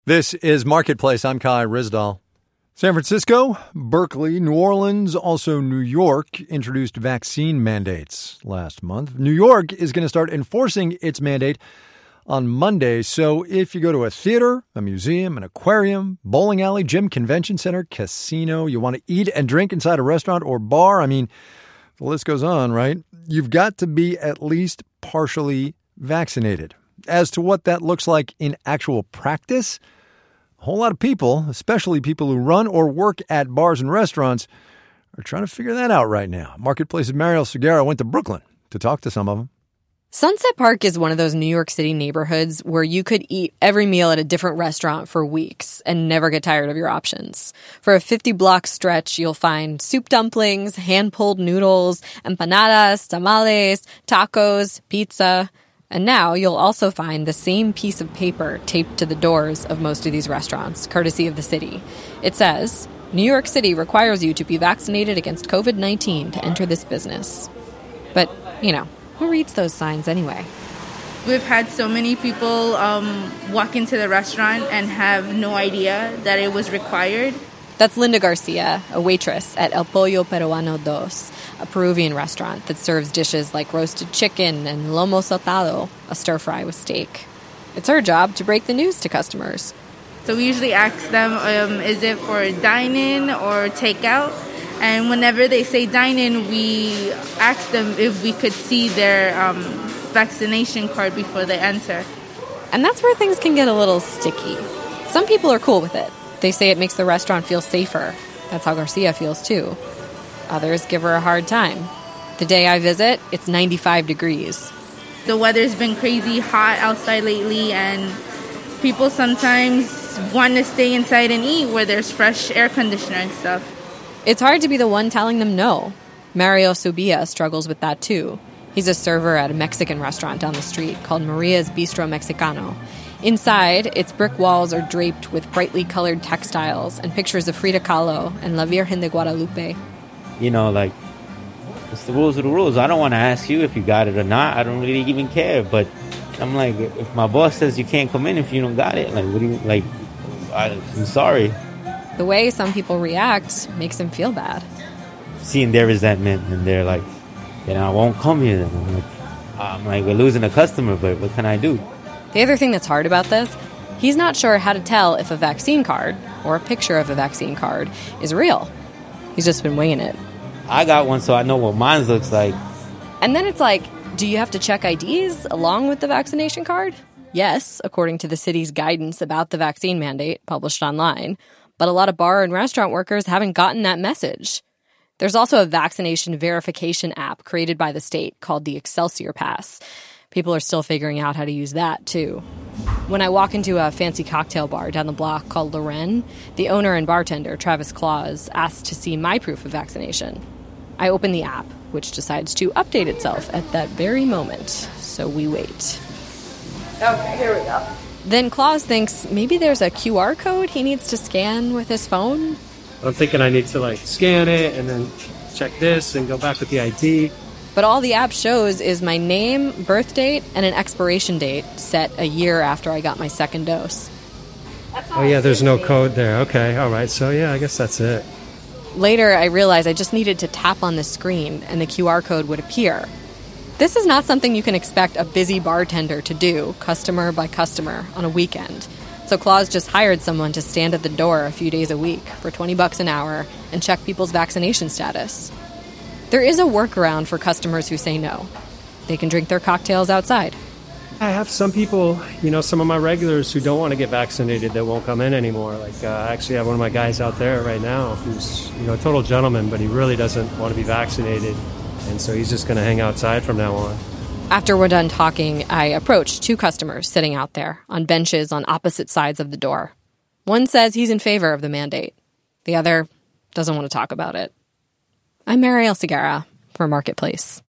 This is Marketplace. I'm Kai Rizdal. San Francisco, Berkeley, New Orleans, also New York introduced vaccine mandates last month. New York is going to start enforcing its mandate on Monday. So if you go to a theater, a museum, an aquarium, bowling alley, gym, convention center, casino, you want to eat and drink inside a restaurant or bar, the list goes on, right? You've got to be at least partially vaccinated. As to what that looks like in actual practice, a whole lot of people, especially people who run or work at bars and restaurants, are trying to figure that out right now. Marketplace's Mariel Segarra went to Brooklyn to talk to some of them. Sunset Park is one of those New York City neighborhoods where you could eat every meal at a different restaurant for weeks and never get tired of your options. For a 50-block stretch, you'll find soup dumplings, hand-pulled noodles, empanadas, tamales, tacos, pizza. And now you'll also find the same piece of paper taped to the doors of most of these restaurants, courtesy of the city. It says, New York City requires you to be vaccinated against COVID-19 to enter this business. But, who reads those signs anyway? We've had so many people walk into the restaurant and have no idea that it was required. That's Linda Garcia, a waitress at El Pollo Peruano Dos, a Peruvian restaurant that serves dishes like roasted chicken and lomo saltado, a stir-fry with steak. It's her job to break the news to customers. So we usually ask them, is it for dine-in or takeout? And whenever they say dine-in, we ask them if we could see their vaccination card before they enter. And that's where things can get a little sticky. Some people are cool with it. They say it makes the restaurant feel safer. That's how Garcia feels, too. Others give her a hard time. The day I visit, it's 95 degrees. The weather's been crazy hot outside lately, and people sometimes want to stay inside and eat where there's fresh air conditioner and stuff. It's hard to be the one telling them no. Mario Subia struggles with that, too. He's a server at a Mexican restaurant down the street called Maria's Bistro Mexicano. Inside, its brick walls are draped with brightly colored textiles and pictures of Frida Kahlo and La Virgen de Guadalupe. It's the rules of the rules. I don't want to ask you if you got it or not. I don't really even care. But I'm like, if my boss says you can't come in if you don't got it, I'm sorry. The way some people react makes them feel bad. Seeing their resentment, and they're like, I won't come here. I'm like, we're losing a customer, but what can I do? The other thing that's hard about this, he's not sure how to tell if a vaccine card or a picture of a vaccine card is real. He's just been winging it. I got one, so I know what mine looks like. And then it's like, do you have to check IDs along with the vaccination card? Yes, according to the city's guidance about the vaccine mandate published online. But a lot of bar and restaurant workers haven't gotten that message. There's also a vaccination verification app created by the state called the Excelsior Pass. People are still figuring out how to use that, too. When I walk into a fancy cocktail bar down the block called Loren, the owner and bartender, Travis Claus, asks to see my proof of vaccination. I open the app, which decides to update itself at that very moment. So we wait. Okay, here we go. Then Claus thinks maybe there's a QR code he needs to scan with his phone. I'm thinking I need to scan it and then check this and go back with the ID. But all the app shows is my name, birth date, and an expiration date set a year after I got my second dose. Oh, yeah, there's no code there. Okay, all right. So, yeah, I guess that's it. Later, I realized I just needed to tap on the screen and the QR code would appear. This is not something you can expect a busy bartender to do, customer by customer, on a weekend. So Claus just hired someone to stand at the door a few days a week for $20 an hour and check people's vaccination status. There is a workaround for customers who say no. They can drink their cocktails outside. I have some people, some of my regulars who don't want to get vaccinated that won't come in anymore. I actually have one of my guys out there right now who's, a total gentleman, but he really doesn't want to be vaccinated. And so he's just going to hang outside from now on. After we're done talking, I approached two customers sitting out there on benches on opposite sides of the door. One says he's in favor of the mandate. The other doesn't want to talk about it. I'm Mariel Segarra for Marketplace.